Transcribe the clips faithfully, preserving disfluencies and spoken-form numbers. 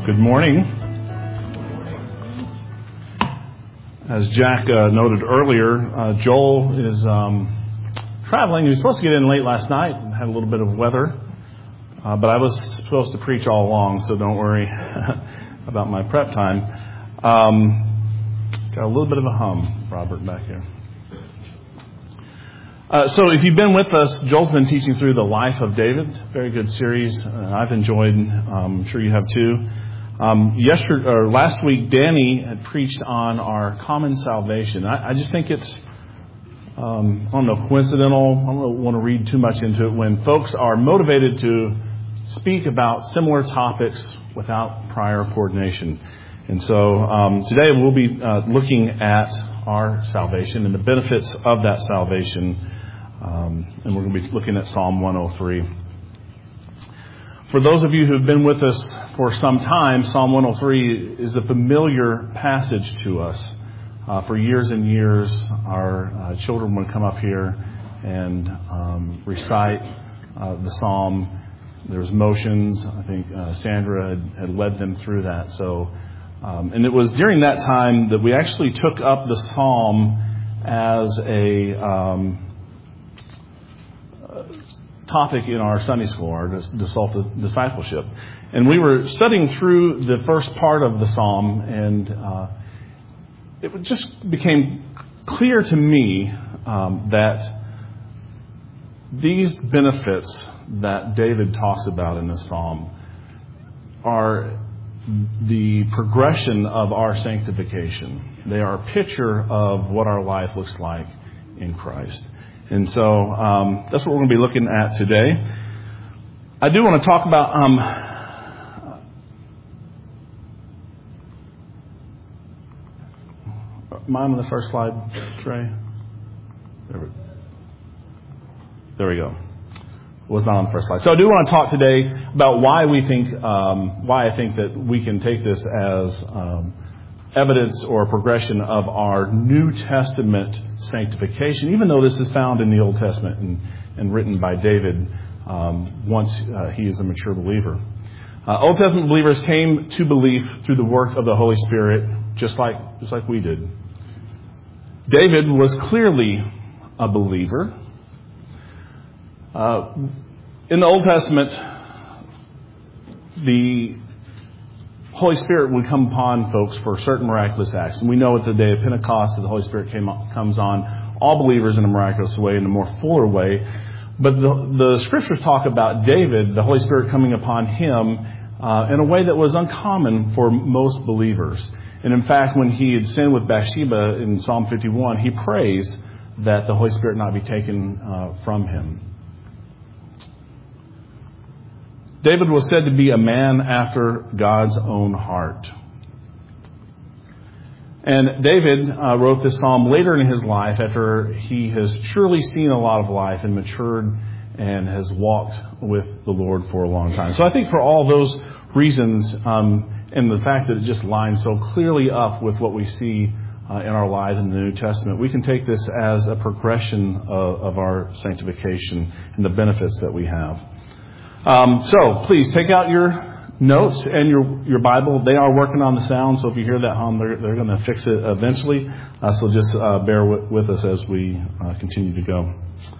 Good morning. As Jack uh, noted earlier, uh, Joel is um, traveling. He was supposed to get in late last night and had a little bit of weather. Uh, but I was supposed to preach all along, so don't worry about my prep time. Um, got a little bit of a hum, Robert, back here. Uh, so if you've been with us, Joel's been teaching through the life of David. Very good series. Uh, I've enjoyed. Um, I'm sure you have too. Um, yesterday or last week, Danny had preached on our common salvation. I, I just think it's, um, I don't know, coincidental. I don't want to read too much into it when folks are motivated to speak about similar topics without prior coordination. And so um, today we'll be uh, looking at our salvation and the benefits of that salvation. Um, and we're going to be looking at Psalm one oh three. For those of you who have been with us for some time, Psalm one oh three is a familiar passage to us. Uh, for years and years, our uh, children would come up here and um, recite uh, the psalm. There was motions. I think uh, Sandra had, had led them through that. So, um, and it was during that time that we actually took up the psalm as a um, topic in our Sunday school, our discipleship. And we were studying through the first part of the psalm, and uh, it just became clear to me um, that these benefits that David talks about in this psalm are the progression of our sanctification. They are a picture of what our life looks like in Christ. And so um, that's what we're going to be looking at today. I do want to talk about... Um, am I on the first slide, Trey? There we, there we go. It was not on the first slide. So I do want to talk today about why we think, um, why I think that we can take this as um, evidence or progression of our New Testament sanctification, even though this is found in the Old Testament and, and written by David um, once uh, he is a mature believer. Uh, Old Testament believers came to belief through the work of the Holy Spirit, just like just like we did. David was clearly a believer. Uh, in the Old Testament, the Holy Spirit would come upon folks for certain miraculous acts. And we know at the day of Pentecost that the Holy Spirit came, comes on all believers in a miraculous way, in a more fuller way. But the, the scriptures talk about David, the Holy Spirit coming upon him uh, in a way that was uncommon for most believers. And in fact, when he had sinned with Bathsheba in Psalm fifty-one, he prays that the Holy Spirit not be taken uh, from him. David was said to be a man after God's own heart. And David uh, wrote this psalm later in his life after he has surely seen a lot of life and matured and has walked with the Lord for a long time. So I think for all those reasons um, and the fact that it just lines so clearly up with what we see uh, in our lives in the New Testament, we can take this as a progression of, of our sanctification and the benefits that we have. Um, so please take out your notes and your your Bible. They are working on the sound, so if you hear that hum, they're, they're going to fix it eventually. Uh, so just uh, bear with, with us as we uh, continue to go.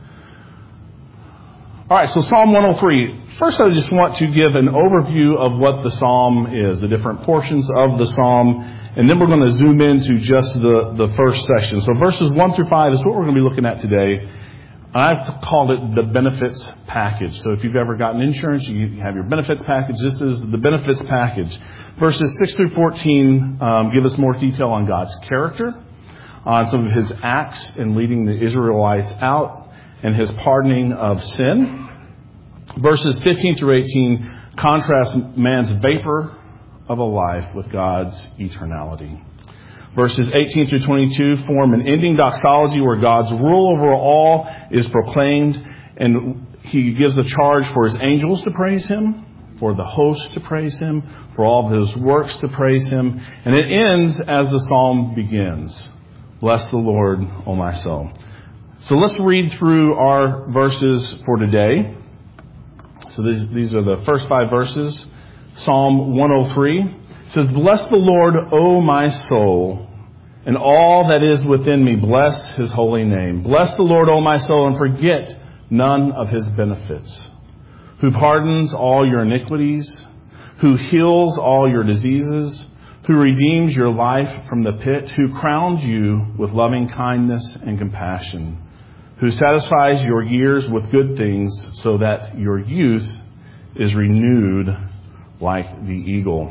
All right, so Psalm one oh three. First, I just want to give an overview of what the psalm is, the different portions of the psalm, and then we're going to zoom into just the, the first section. So verses one through five is what we're going to be looking at today. I've called it the benefits package. So if you've ever gotten insurance, you have your benefits package. This is the benefits package. Verses six through fourteen um, give us more detail on God's character, on some of his acts in leading the Israelites out, and his pardoning of sin. Verses fifteen through eighteen contrast man's vapor of a life with God's eternality. Verses eighteen through twenty-two form an ending doxology where God's rule over all is proclaimed, and he gives a charge for his angels to praise him, for the host to praise him, for all of his works to praise him. And it ends as the psalm begins. Bless the Lord, O my soul. So let's read through our verses for today. So these, these are the first five verses. Psalm one oh three. It says, "Bless the Lord, O my soul, and all that is within me, bless his holy name. Bless the Lord, O my soul, and forget none of his benefits. Who pardons all your iniquities, who heals all your diseases, who redeems your life from the pit, who crowns you with loving kindness and compassion, who satisfies your years with good things so that your youth is renewed like the eagle."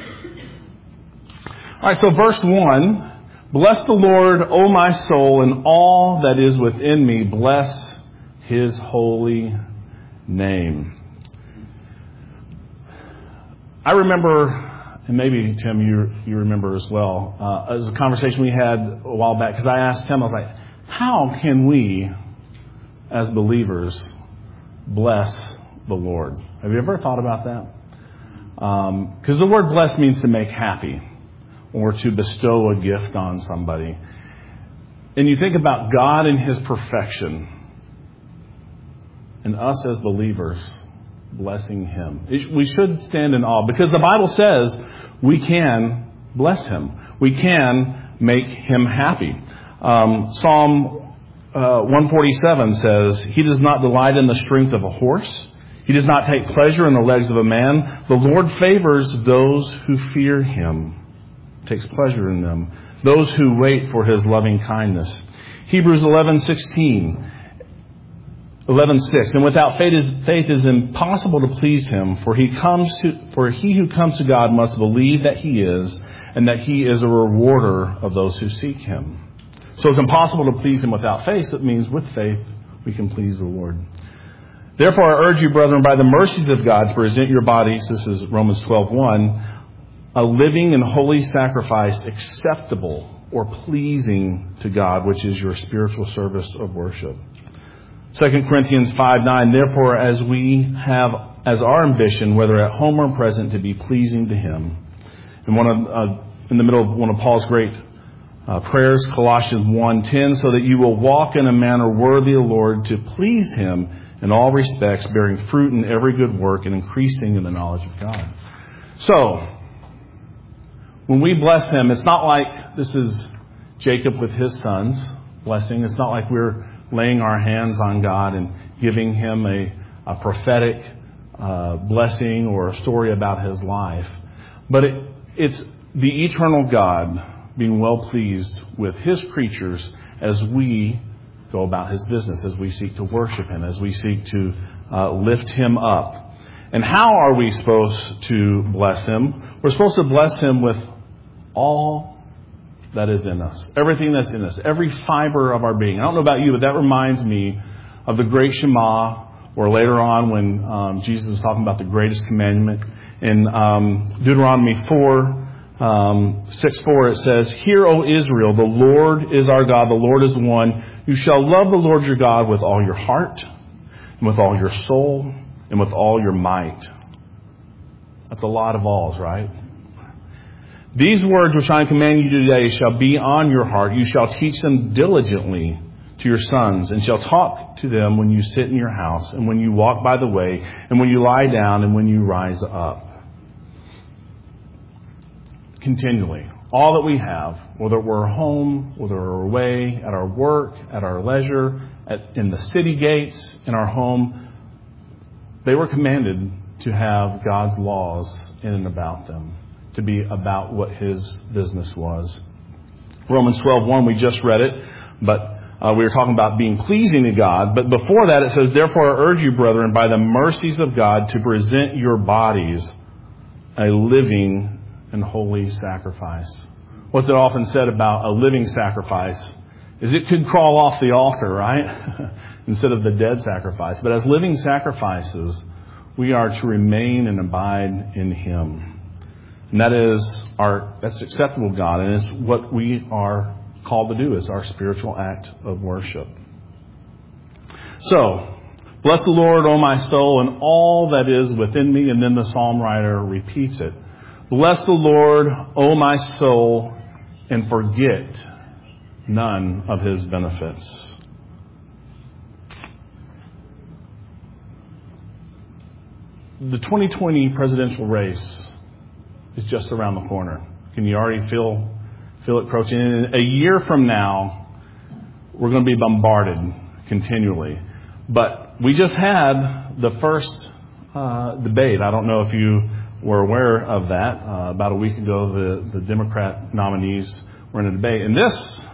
All right, so verse one, "Bless the Lord, O my soul, and all that is within me, bless his holy name." I remember, and maybe, Tim, you you remember as well, uh, as a conversation we had a while back, because I asked Tim, I was like, how can we, as believers, bless the Lord? Have you ever thought about that? Because um, the word bless means to make happy or to bestow a gift on somebody. And you think about God and his perfection and us as believers blessing him. We should stand in awe because the Bible says we can bless him. We can make him happy. Um, Psalm uh, one forty-seven says, "He does not delight in the strength of a horse. He does not take pleasure in the legs of a man. The Lord favors those who fear him, takes pleasure in them, those who wait for his loving kindness." Hebrews eleven sixteen. eleven six, "And without faith is, faith is impossible to please him, for he comes to, for he who comes to God must believe that he is, and that he is a rewarder of those who seek him." So it's impossible to please him without faith. It means with faith we can please the Lord. "Therefore I urge you, brethren, by the mercies of God, to present your bodies," this is Romans twelve one, "a living and holy sacrifice, acceptable or pleasing to God, which is your spiritual service of worship." Second Corinthians five nine, "Therefore, as we have as our ambition, whether at home or present, to be pleasing to him." And one of, uh, in the middle of one of Paul's great uh, prayers, Colossians one ten, "So that you will walk in a manner worthy of the Lord, to please him in all respects, bearing fruit in every good work and increasing in the knowledge of God." So, when we bless him, it's not like this is Jacob with his sons blessing. It's not like we're laying our hands on God and giving him a, a prophetic uh, blessing or a story about his life. But it, it's the eternal God being well pleased with his creatures as we go about his business, as we seek to worship him, as we seek to uh, lift him up. And how are we supposed to bless him? We're supposed to bless him with all that is in us. Everything that's in us. Every fiber of our being. I don't know about you, but that reminds me of the great Shema, or later on when um, Jesus was talking about the greatest commandment. In um, Deuteronomy four, um, six four, it says, "Hear, O Israel, the Lord is our God, the Lord is the one. You shall love the Lord your God with all your heart, and with all your soul, and with all your might." That's a lot of alls, right? "These words which I command you today shall be on your heart. You shall teach them diligently to your sons, and shall talk to them when you sit in your house, and when you walk by the way, and when you lie down, and when you rise up." Continually. All that we have, whether we're home, whether we're away, at our work, at our leisure, at, in the city gates, in our home, they were commanded to have God's laws in and about them, to be about what his business was. Romans twelve one, we just read it, but uh, we were talking about being pleasing to God. But before that it says, "Therefore I urge you, brethren, by the mercies of God, to present your bodies a living and holy sacrifice." What's it often said about a living sacrifice is it could crawl off the altar, right? Instead of the dead sacrifice. But as living sacrifices, we are to remain and abide in him. And that is our, that's acceptable to God, and it's what we are called to do as our spiritual act of worship. So, "Bless the Lord, O my soul, and all that is within me." And then the psalm writer repeats it. "Bless the Lord, O my soul, and forget none of his benefits." the twenty twenty presidential race is just around the corner. Can you already feel feel it approaching? And a year from now, we're going to be bombarded continually. But we just had the first uh, debate. I don't know if you were aware of that. Uh, about a week ago, the, the Democrat nominees were in a debate. And this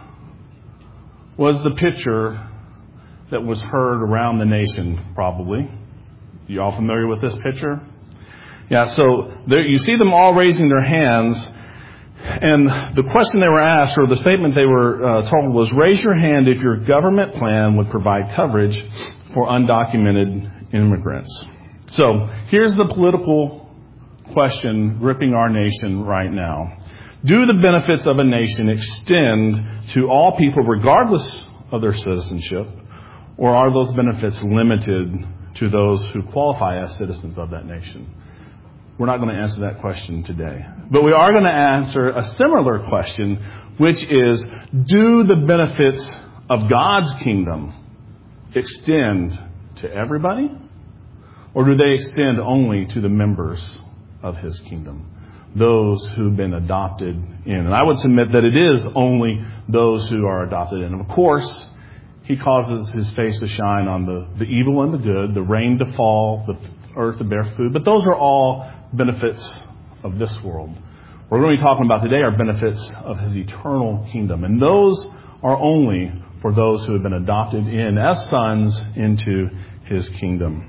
was the picture that was heard around the nation, probably. You all familiar with this picture? Yeah, so there, you see them all raising their hands. And the question they were asked, or the statement they were uh, told was, raise your hand if your government plan would provide coverage for undocumented immigrants. So here's the political question gripping our nation right now. Do the benefits of a nation extend to all people regardless of their citizenship, or are those benefits limited to those who qualify as citizens of that nation? We're not going to answer that question today. But we are going to answer a similar question, which is, do the benefits of God's kingdom extend to everybody? Or do they extend only to the members of His kingdom? Those who've been adopted in. And I would submit that it is only those who are adopted in. And of course, He causes His face to shine on the, the evil and the good, the rain to fall, the earth to bear food. But those are all benefits of this world. What we're going to be talking about today are benefits of His eternal kingdom. And those are only for those who have been adopted in as sons into His kingdom.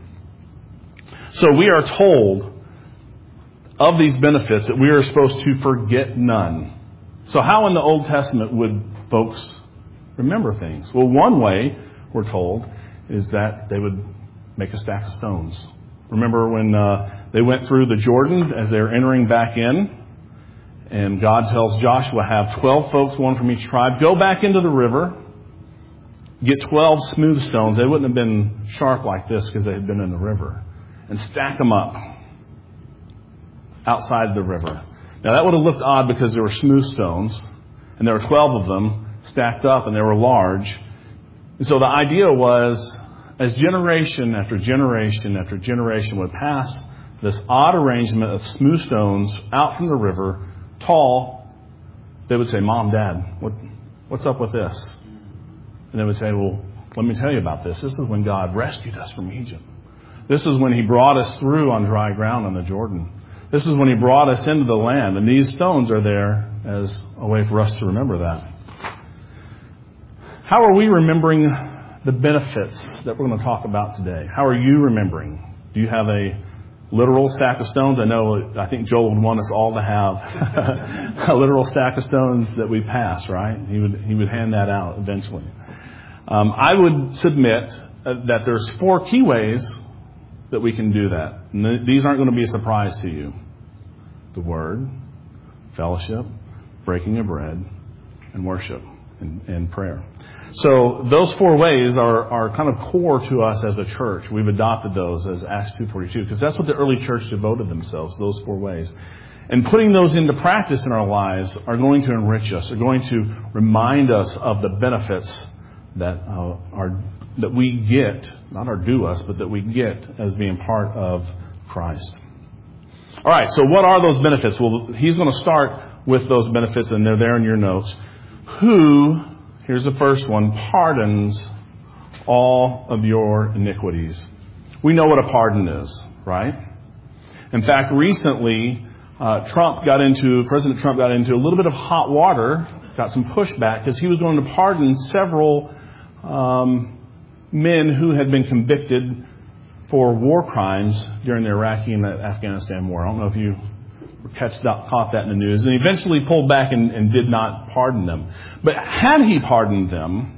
So we are told of these benefits that we are supposed to forget none. So how in the Old Testament would folks remember things? Well, one way, we're told, is that they would make a stack of stones. Remember when uh, they went through the Jordan as they were entering back in, and God tells Joshua, have twelve folks, one from each tribe, go back into the river, get twelve smooth stones. They wouldn't have been sharp like this because they had been in the river, and stack them up outside the river. Now that would have looked odd because there were smooth stones, and there were twelve of them stacked up, and they were large. And so the idea was, as generation after generation after generation would pass this odd arrangement of smooth stones out from the river, tall, they would say, Mom, Dad, what, what's up with this? And they would say, well, let me tell you about this. This is when God rescued us from Egypt. This is when He brought us through on dry ground on the Jordan. This is when He brought us into the land. And these stones are there as a way for us to remember that. How are we remembering the benefits that we're going to talk about today? How are you remembering? Do you have a literal stack of stones? I know, I think Joel would want us all to have a literal stack of stones that we pass, right? He would he would hand that out eventually. Um, I would submit that there's four key ways that we can do that. And th- these aren't going to be a surprise to you. The Word, fellowship, breaking of bread, and worship and, and prayer. So those four ways are, are kind of core to us as a church. We've adopted those as Acts two forty-two because that's what the early church devoted themselves, those four ways. And putting those into practice in our lives are going to enrich us, are going to remind us of the benefits that uh, are that we get, not are due us, but that we get as being part of Christ. All right, so what are those benefits? Well, he's going to start with those benefits, and they're there in your notes. Who... Here's the first one. Pardons all of your iniquities. We know what a pardon is, right? In fact, recently, uh, Trump got into, President Trump got into a little bit of hot water, got some pushback, because he was going to pardon several um, men who had been convicted for war crimes during the Iraqi and the Afghanistan war. I don't know if you Catch that, caught that in the news, and eventually pulled back and, and did not pardon them. But had he pardoned them,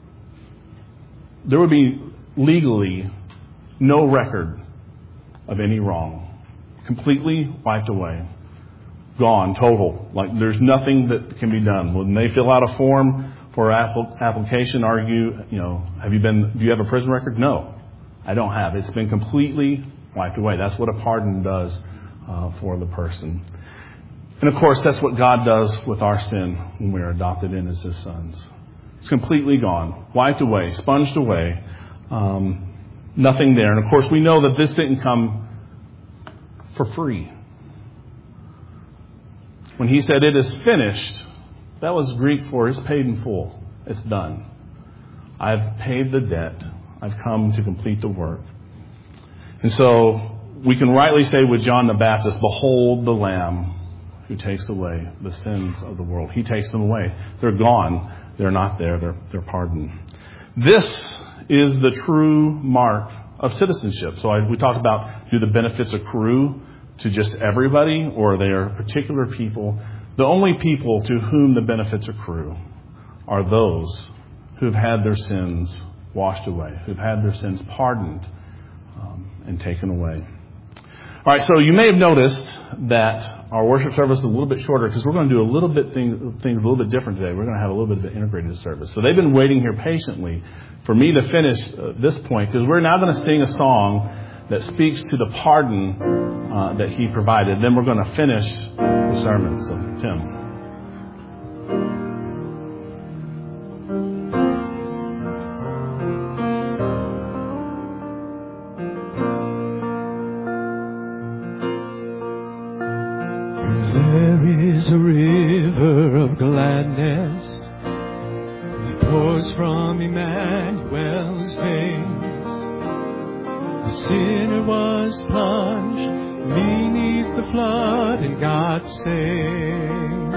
there would be legally no record of any wrong. Completely wiped away. Gone, total. Like there's nothing that can be done. When they fill out a form for apl- application, argue, you know, have you been, do you have a prison record? No, I don't have. It's been completely wiped away. That's what a pardon does. Uh, for the person. And of course, that's what God does with our sin when we are adopted in as His sons. It's completely gone, wiped away, sponged away, um, nothing there. And of course, we know that this didn't come for free. When he said, "It is finished," that was Greek for "it's paid in full. It's done. I've paid the debt. I've come to complete the work." And so we can rightly say with John the Baptist, "Behold the Lamb who takes away the sins of the world." He takes them away. They're gone. They're not there. They're, they're pardoned. This is the true mark of citizenship. So I, we talked about, do the benefits accrue to just everybody, or they are particular people? The only people to whom the benefits accrue are those who've had their sins washed away, who've had their sins pardoned um, and taken away. All right, so you may have noticed that our worship service is a little bit shorter because we're going to do a little bit thing, things a little bit different today. We're going to have a little bit of an integrated service. So they've been waiting here patiently for me to finish uh, this point, because we're now going to sing a song that speaks to the pardon uh, that he provided. Then we're going to finish the sermon. So, Tim. Is a river of gladness that pours from Emmanuel's veins. The sinner was plunged beneath the flood and got saved.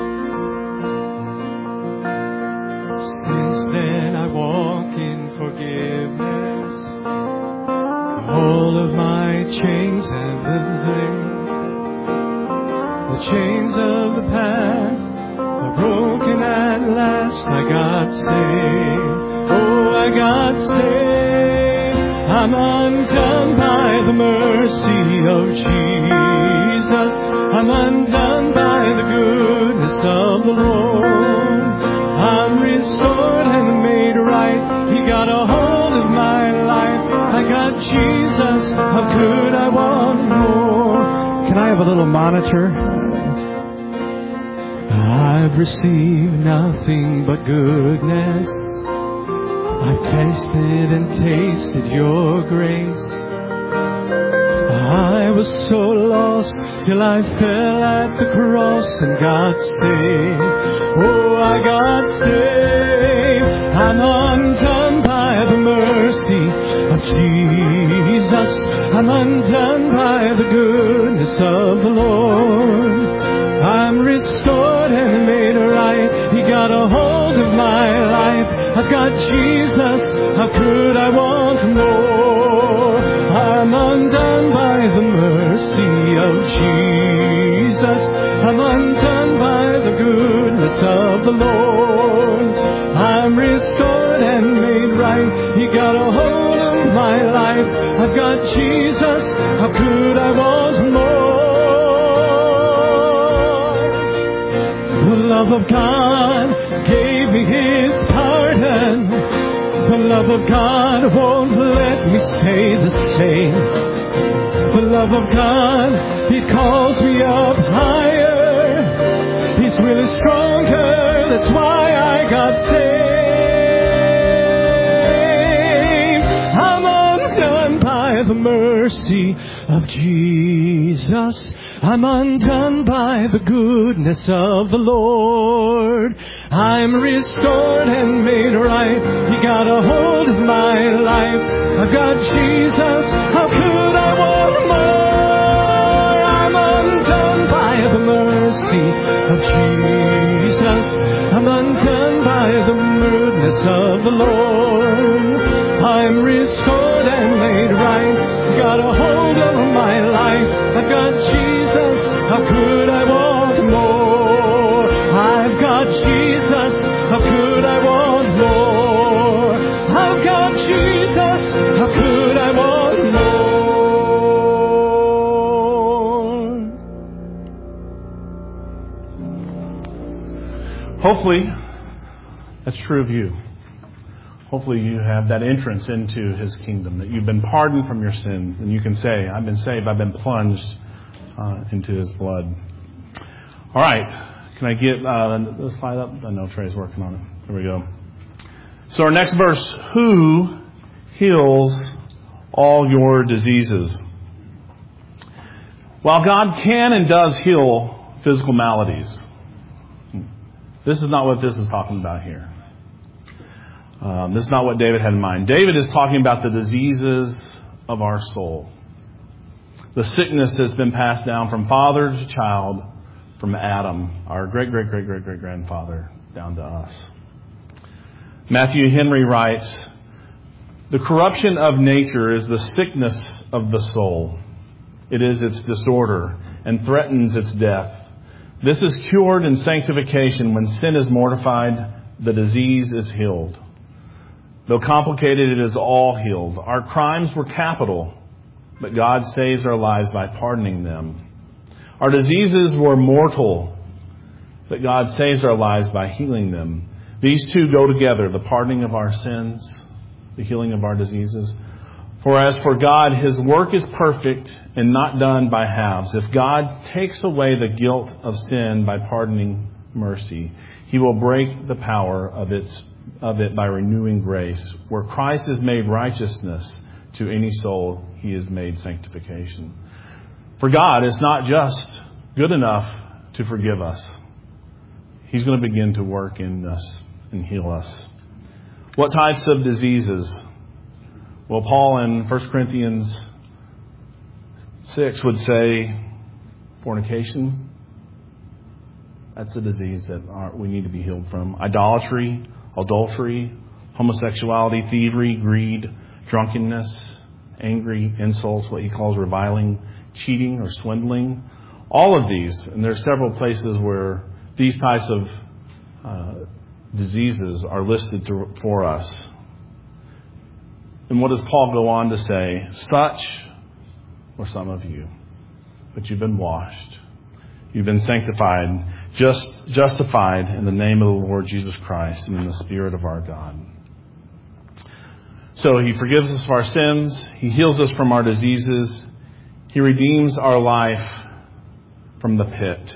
Since then I walk in forgiveness. The whole of my chains have been laid. The chains of the past are broken at last. I got saved. Oh, I got saved. I'm undone by the mercy of Jesus. I'm undone by the goodness of the Lord. I'm restored and made right. He got a hold of my life. I got Jesus. How could I want more? Can I have a little monitor? I've received nothing but goodness. I've tasted and tasted your grace. I was so lost till I fell at the cross and got saved. Oh, I got saved. I'm undone by the mercy of Jesus. I'm undone by the goodness of the Lord. I'm restored and made right. He got a hold of my life. I've got Jesus. How could I want more? I'm undone by the mercy of Jesus. I'm undone by the goodness of the Lord. I'm restored and made right. He got a hold of my life. I've got Jesus. How could I want more? The love of God gave me His pardon. The love of God won't let me stay the same. The love of God, He calls me up higher. He's really stronger, that's why I got saved. I'm undone by the mercy of Jesus. I'm undone by the goodness of the Lord. I'm restored and made right. He got a hold of my life. I've got Jesus. How could I want more? I'm undone by the mercy of Jesus. I'm undone by the goodness of the Lord. I'm restored and made right. He got a hold of my life. I've got Jesus. How could I want more? I've got Jesus. How could I want more? I've got Jesus. How could I want more? Hopefully, that's true of you. Hopefully you have that entrance into His kingdom, that you've been pardoned from your sin, and you can say, I've been saved, I've been plunged uh, into His blood. All right. Can I get uh, the slide up? I know Trey's working on it. There we go. So our next verse, who heals all your diseases? While God can and does heal physical maladies, this is not what this is talking about here. Um, this is not what David had in mind. David is talking about the diseases of our soul. The sickness has been passed down from father to child, from Adam, our great, great, great, great, great grandfather, down to us. Matthew Henry writes, "The corruption of nature is the sickness of the soul. It is its disorder and threatens its death. This is cured in sanctification. When sin is mortified, the disease is healed. Though complicated, it is all healed. Our crimes were capital, but God saves our lives by pardoning them. Our diseases were mortal, but God saves our lives by healing them. These two go together, the pardoning of our sins, the healing of our diseases. For as for God, His work is perfect and not done by halves. If God takes away the guilt of sin by pardoning mercy, He will break the power of its of it by renewing grace. Where Christ is made righteousness to any soul, He is made sanctification." For God is not just good enough to forgive us. He's going to begin to work in us and heal us. What types of diseases? Well, Paul in First Corinthians six would say fornication. That's a disease that we need to be healed from. Idolatry, adultery, homosexuality, thievery, greed, drunkenness, angry, insults, what he calls reviling, cheating or swindling. All of these, and there are several places where these types of uh, diseases are listed to, for us. And what does Paul go on to say? Such were some of you, but you've been washed. You've been sanctified, just justified in the name of the Lord Jesus Christ and in the Spirit of our God. So He forgives us of our sins. He heals us from our diseases. He redeems our life from the pit.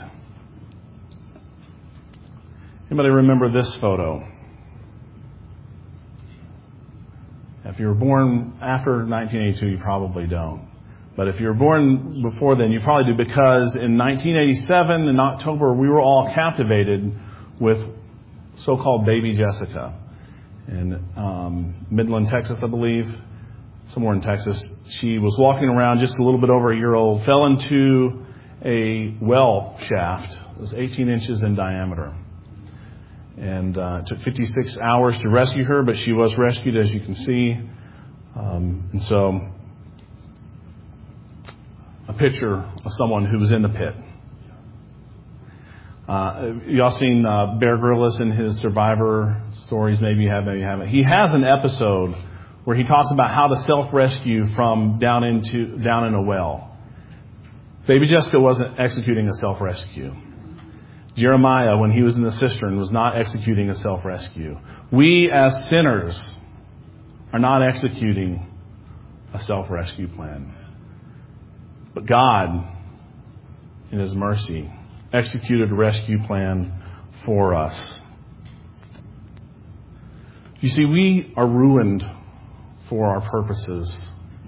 Anybody remember this photo? If you were born after nineteen eighty-two, you probably don't. But if you were born before then, you probably do, because in nineteen eighty-seven, in October, we were all captivated with so-called baby Jessica in um, Midland, Texas, I believe, somewhere in Texas. She was walking around, just a little bit over a year old, fell into a well shaft. It was eighteen inches in diameter. And uh, it took fifty-six hours to rescue her, but she was rescued, as you can see. Um, and so, a picture of someone who was in the pit. Uh, y'all seen uh, Bear Grylls in his Survivor stories? Maybe you have, maybe you haven't. He has an episode where he talks about how to self-rescue from down into down in a well. Baby Jessica wasn't executing a self-rescue. Jeremiah, when he was in the cistern, was not executing a self-rescue. We as sinners are not executing a self-rescue plan. But God, in His mercy, executed a rescue plan for us. You see, we are ruined for our purposes.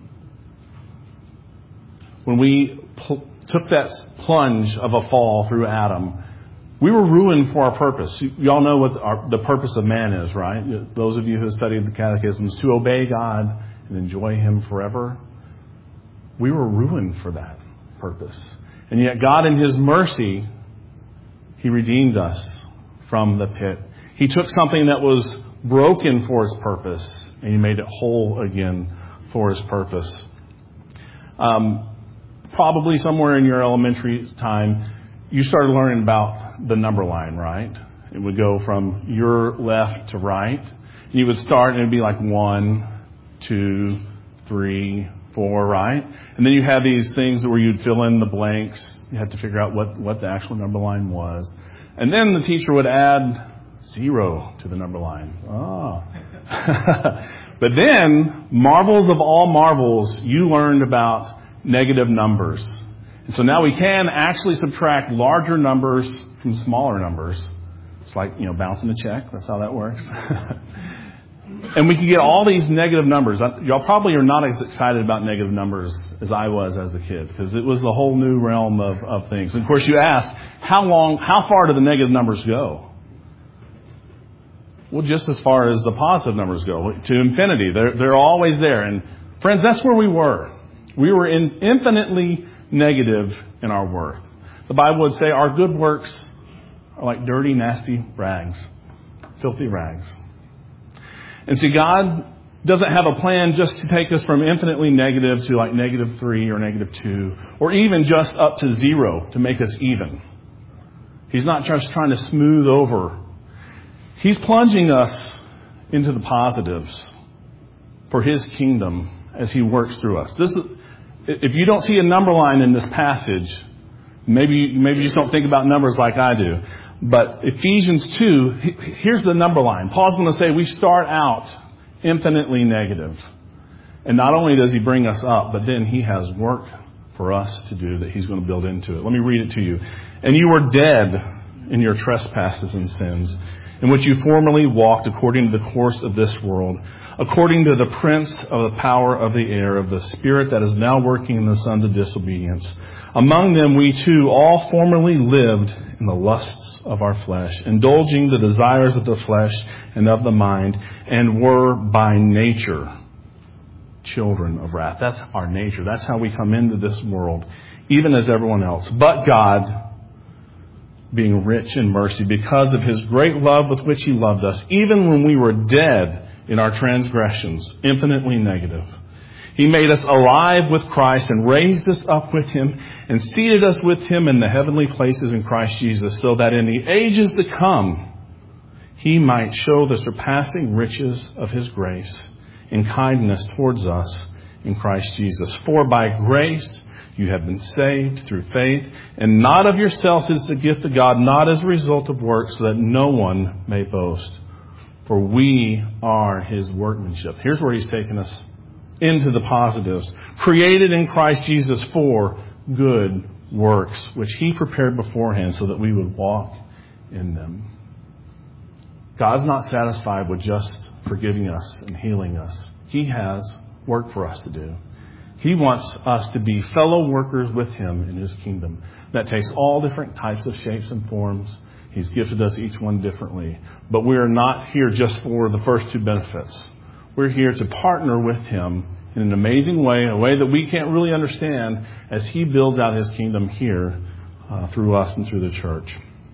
When we pl- took that plunge of a fall through Adam, we were ruined for our purpose. You all know what our, the purpose of man is, right? Those of you who have studied the catechisms, to obey God and enjoy Him forever. We were ruined for that purpose. And yet God, in His mercy, He redeemed us from the pit. He took something that was broken for His purpose, and He made it whole again for His purpose. Um, probably somewhere in your elementary time, you started learning about the number line, right? It would go from your left to right. You would start and it would be like one, two, three, four, right? And then you have these things where you'd fill in the blanks. You had to figure out what, what the actual number line was. And then the teacher would add zero to the number line. Oh. But then, marvels of all marvels, you learned about negative numbers. And so now we can actually subtract larger numbers from smaller numbers. It's like, you know, bouncing a check. That's how that works. And we can get all these negative numbers. Y'all probably are not as excited about negative numbers as I was as a kid, because it was the whole new realm of, of things. And of course, you ask, how long, how far do the negative numbers go? Well, just as far as the positive numbers go, to infinity. They're, they're always there. And friends, that's where we were. We were in infinitely negative in our worth. The Bible would say our good works are like dirty, nasty rags, filthy rags. And see, God doesn't have a plan just to take us from infinitely negative to like negative three or negative two, or even just up to zero to make us even. He's not just trying to smooth over. He's plunging us into the positives for His kingdom as He works through us. This is, if you don't see a number line in this passage, maybe maybe you just don't think about numbers like I do. But Ephesians two, here's the number line. Paul's going to say we start out infinitely negative. And not only does he bring us up, but then he has work for us to do that he's going to build into it. Let me read it to you. And you were dead in your trespasses and sins, in which you formerly walked according to the course of this world, according to the prince of the power of the air, of the spirit that is now working in the sons of disobedience. Among them we too all formerly lived in the lusts of our flesh, indulging the desires of the flesh and of the mind, and were by nature children of wrath. That's our nature. That's how we come into this world, even as everyone else. But God, being rich in mercy, because of His great love with which He loved us, even when we were dead in our transgressions, infinitely negative, He made us alive with Christ and raised us up with Him and seated us with Him in the heavenly places in Christ Jesus, so that in the ages to come He might show the surpassing riches of His grace in kindness towards us in Christ Jesus. For by grace you have been saved through faith, and not of yourselves, is the gift of God, not as a result of works, so that no one may boast. For we are His workmanship. Here's where He's taken us into the positives. Created in Christ Jesus for good works, which He prepared beforehand so that we would walk in them. God's not satisfied with just forgiving us and healing us. He has work for us to do. He wants us to be fellow workers with Him in His kingdom. That takes all different types of shapes and forms. He's gifted us each one differently. But we are not here just for the first two benefits. We're here to partner with Him in an amazing way, a way that we can't really understand, as He builds out His kingdom here uh, through us and through the church.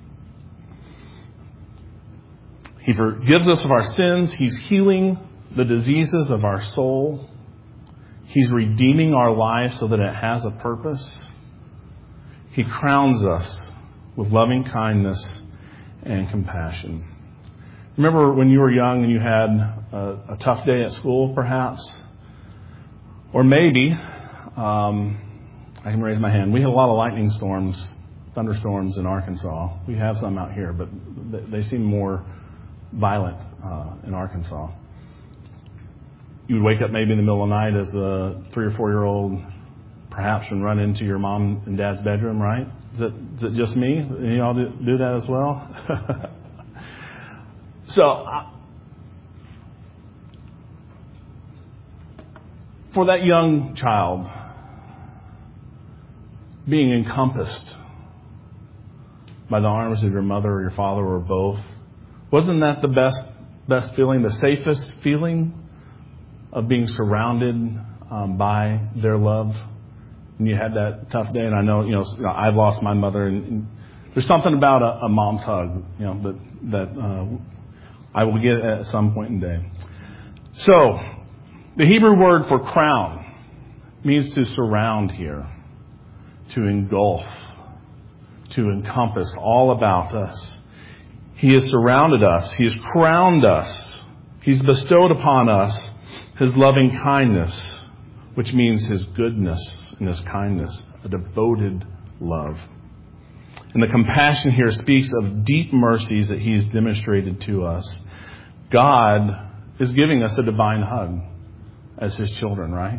He forgives us of our sins. He's healing the diseases of our soul. He's redeeming our life so that it has a purpose. He crowns us with loving kindness and compassion. Remember when you were young and you had a, a tough day at school, perhaps? Or maybe, um, I can raise my hand. We had a lot of lightning storms, thunderstorms in Arkansas. We have some out here, but they seem more violent uh, in Arkansas. You would wake up maybe in the middle of the night as a three or four year old, perhaps, and run into your mom and dad's bedroom, right? Is it, is it just me? You all do, do that as well? So, uh, for that young child, being encompassed by the arms of your mother or your father or both, wasn't that the best best feeling, the safest feeling of being surrounded um, by their love? And you had that tough day, and I know, you know, I've lost my mother, and, and there's something about a, a mom's hug, you know, that that uh, I will get at some point in the day. So, the Hebrew word for crown means to surround here, to engulf, to encompass all about us. He has surrounded us. He has crowned us. He's bestowed upon us His loving kindness, which means His goodness and His kindness, a devoted love. And the compassion here speaks of deep mercies that He's demonstrated to us. God is giving us a divine hug as His children, right?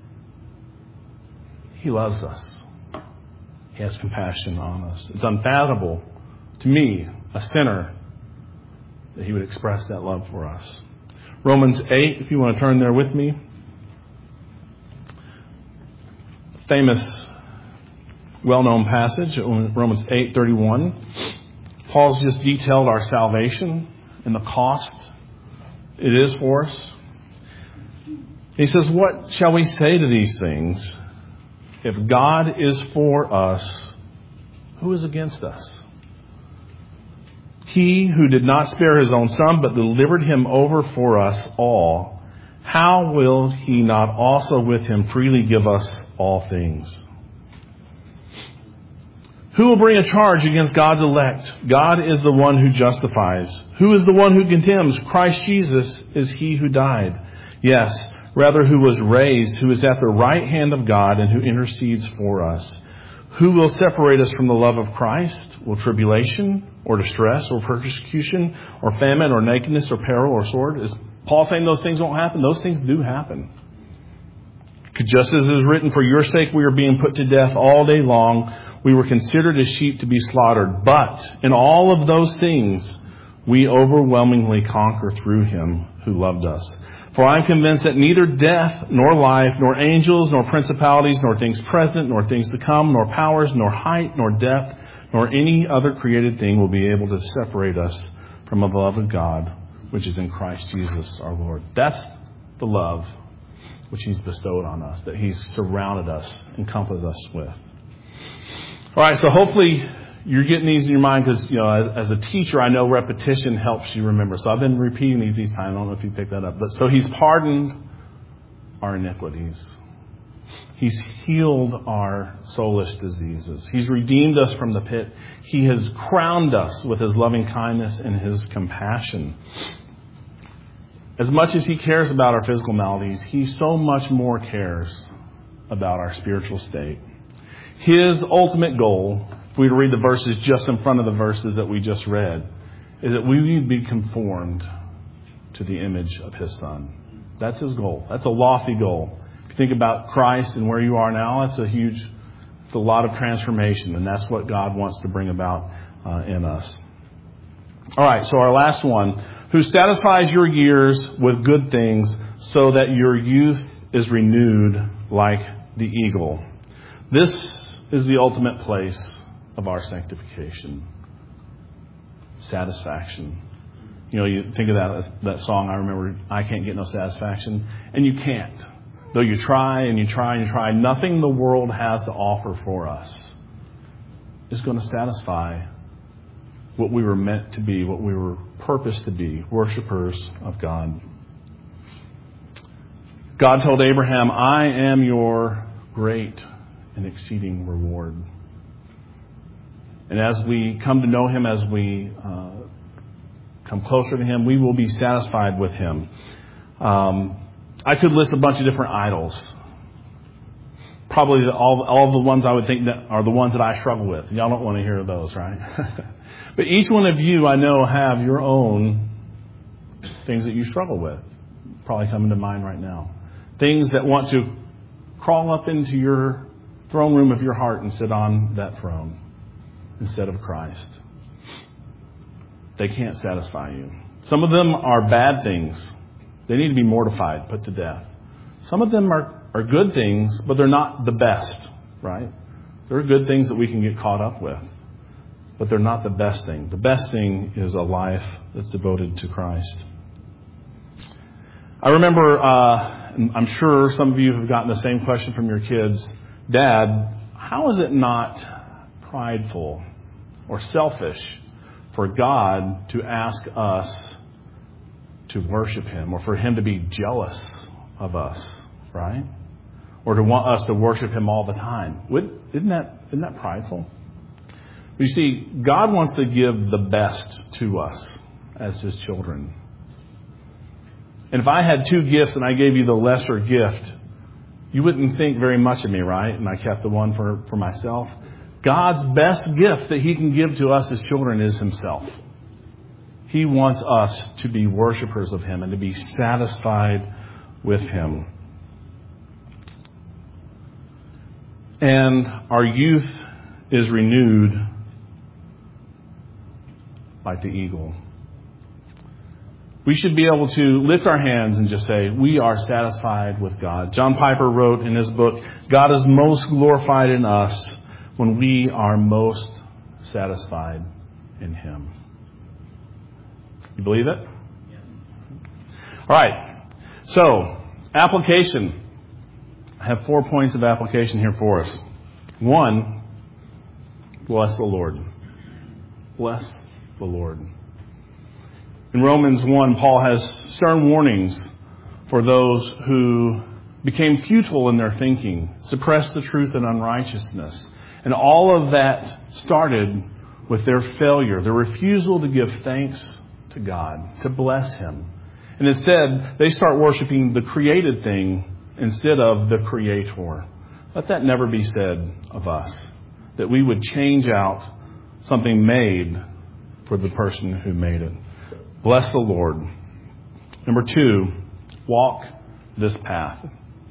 He loves us. He has compassion on us. It's unfathomable to me, a sinner, that He would express that love for us. Romans eight, if you want to turn there with me. Famous, well-known passage, Romans eight thirty-one. Paul's just detailed our salvation and the cost it is for us. He says, what shall we say to these things? If God is for us, who is against us? He who did not spare his own son, but delivered him over for us all, how will he not also with him freely give us all things? Who will bring a charge against God's elect? God is the one who justifies. Who is the one who condemns? Christ Jesus is he who died. Yes, rather who was raised, who is at the right hand of God and who intercedes for us. Who will separate us from the love of Christ? Will tribulation or distress or persecution or famine or nakedness or peril or sword? Is Paul saying those things won't happen? Those things do happen. Just as it is written, for your sake we are being put to death all day long. We were considered as sheep to be slaughtered. But in all of those things, we overwhelmingly conquer through him who loved us. For I am convinced that neither death, nor life, nor angels, nor principalities, nor things present, nor things to come, nor powers, nor height, nor depth, nor any other created thing will be able to separate us from the love of God, which is in Christ Jesus our Lord. That's the love which he's bestowed on us, that he's surrounded us, encompassed us with. All right, so hopefully you're getting these in your mind because, you know, as, as a teacher, I know repetition helps you remember. So I've been repeating these these times. I don't know if you picked that up. But so he's pardoned our iniquities. He's healed our soulish diseases. He's redeemed us from the pit. He has crowned us with his loving kindness and his compassion. As much as he cares about our physical maladies, he so much more cares about our spiritual state. His ultimate goal, if we were to read the verses just in front of the verses that we just read, is that we would be conformed to the image of his Son. That's his goal. That's a lofty goal. If you think about Christ and where you are now, that's a huge, it's a lot of transformation, and that's what God wants to bring about uh, in us. All right, so our last one. Who satisfies your years with good things so that your youth is renewed like the eagle. This is the ultimate place of our sanctification. Satisfaction. You know, you think of that that song, I remember, I can't get no satisfaction. And you can't. Though you try and you try and you try, nothing the world has to offer for us is going to satisfy what we were meant to be, what we were purposed to be, worshipers of God. God told Abraham, I am your great and exceeding reward. And as we come to know him, as we uh, come closer to him, we will be satisfied with him. Um, I could list a bunch of different idols. Probably all, all the ones I would think that are the ones that I struggle with. Y'all don't want to hear those, right? But each one of you, I know, have your own things that you struggle with. Probably coming to mind right now. Things that want to crawl up into your throne room of your heart and sit on that throne instead of Christ. They can't satisfy you. Some of them are bad things. They need to be mortified, put to death. Some of them are, are good things, but they're not the best, right? There are good things that we can get caught up with, but they're not the best thing. The best thing is a life that's devoted to Christ. I remember, uh, I'm sure some of you have gotten the same question from your kids. Dad, how is it not prideful or selfish for God to ask us to worship him, or for him to be jealous of us, right? Or to want us to worship him all the time? Would, isn't that, isn't that prideful? You see, God wants to give the best to us as his children. And if I had two gifts and I gave you the lesser gift, you wouldn't think very much of me, right? And I kept the one for, for myself. God's best gift that he can give to us as children is himself. He wants us to be worshipers of him and to be satisfied with him. And our youth is renewed like the eagle. We should be able to lift our hands and just say, we are satisfied with God. John Piper wrote in his book, God is most glorified in us when we are most satisfied in Him. You believe it? Yes. All right. So, application. I have four points of application here for us. One, bless the Lord. Bless the Lord. In Romans one, Paul has stern warnings for those who became futile in their thinking, suppressed the truth in unrighteousness. And all of that started with their failure, their refusal to give thanks to God, to bless Him. And instead, they start worshiping the created thing instead of the Creator. Let that never be said of us, that we would change out something made for the person who made it. Bless the Lord. Number two, walk this path.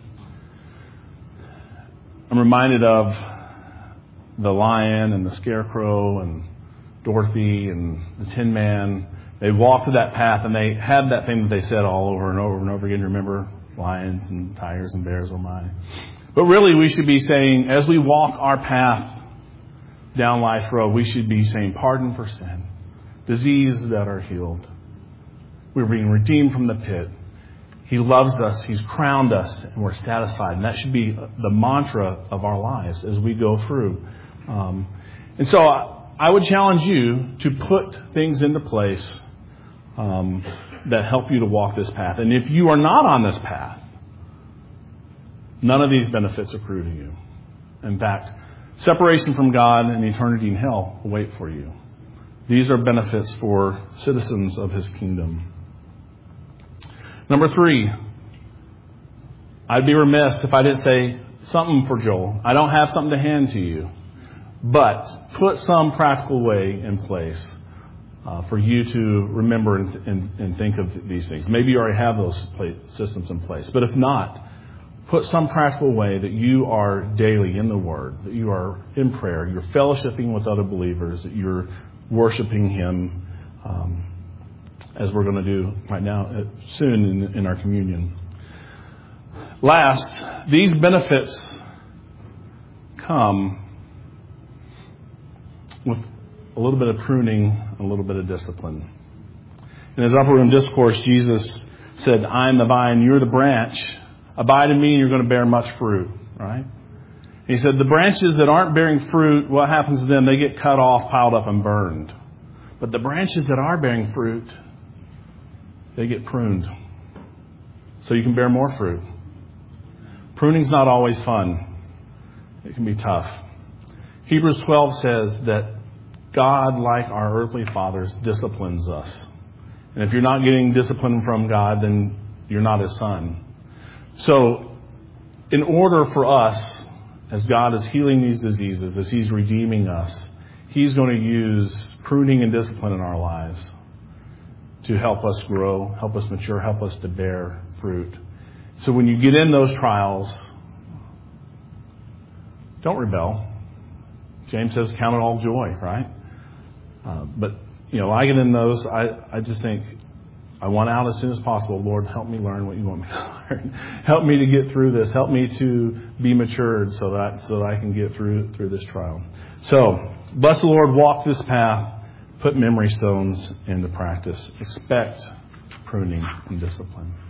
I'm reminded of the lion and the scarecrow and Dorothy and the Tin Man. They walked that path and they had that thing that they said all over and over and over again. Remember, lions and tigers and bears, oh my. But really we should be saying, as we walk our path down life's road, we should be saying, pardon for sin, diseases that are healed. We're being redeemed from the pit. He loves us. He's crowned us, and we're satisfied. And that should be the mantra of our lives as we go through. Um, and so I would challenge you to put things into place um, that help you to walk this path. And if you are not on this path, none of these benefits accrue to you. In fact, separation from God and eternity in hell await for you. These are benefits for citizens of His kingdom. Number three, I'd be remiss if I didn't say something for Joel. I don't have something to hand to you, but put some practical way in place uh, for you to remember and, and, and think of these things. Maybe you already have those systems in place, but if not, put some practical way that you are daily in the Word, that you are in prayer, you're fellowshipping with other believers, that you're worshiping Him, um, as we're going to do right now, uh, soon in, in our communion. Last, these benefits come with a little bit of pruning, a little bit of discipline. In His upper room discourse, Jesus said, I am the vine, you're the branch. Abide in me and you're going to bear much fruit, right? He said, the branches that aren't bearing fruit, what happens to them? They get cut off, piled up, and burned. But the branches that are bearing fruit, they get pruned so you can bear more fruit. Pruning's not always fun. It can be tough. Hebrews twelve says that God, like our earthly fathers, disciplines us. And if you're not getting discipline from God, then you're not His son. So in order for us, as God is healing these diseases, as He's redeeming us, He's going to use pruning and discipline in our lives to help us grow, help us mature, help us to bear fruit. So when you get in those trials, don't rebel. James says, count it all joy, right? Uh, but, you know, I get in those, I, I just think, I want out as soon as possible. Lord, help me learn what you want me to learn. Help me to get through this. Help me to be matured so that so that I can get through through this trial. So, bless the Lord, walk this path, put memory stones into practice. Expect pruning and discipline.